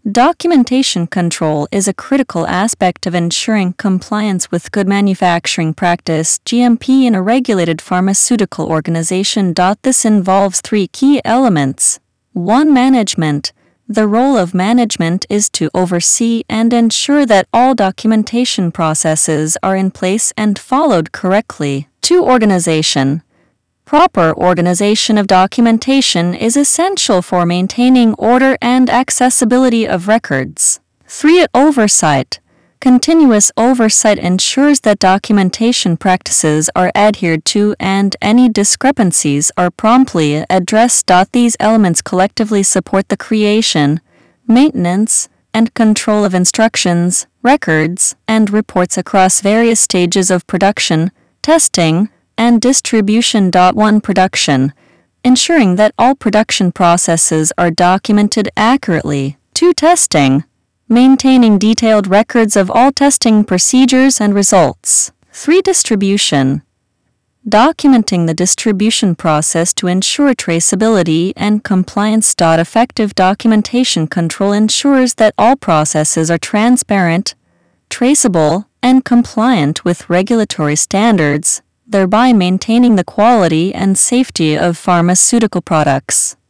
Documentation control is a critical aspect of ensuring compliance with good manufacturing practice (GMP) in a regulated pharmaceutical organization. This involves three key elements. 1. Management. The role of management is to oversee and ensure that all documentation processes are in place and followed correctly. 2. Organization. Proper organization of documentation is essential for maintaining order and accessibility of records. 3. Oversight. Continuous oversight ensures that documentation practices are adhered to and any discrepancies are promptly addressed. These elements collectively support the creation, maintenance, and control of instructions, records, and reports across various stages of production, testing, and distribution. 1. Production. Ensuring that all production processes are documented accurately. 2. Testing. Maintaining detailed records of all testing procedures and results. 3. Distribution. Documenting the distribution process to ensure traceability and compliance. Effective documentation control ensures that all processes are transparent, traceable, and compliant with regulatory standards, thereby maintaining the quality and safety of pharmaceutical products.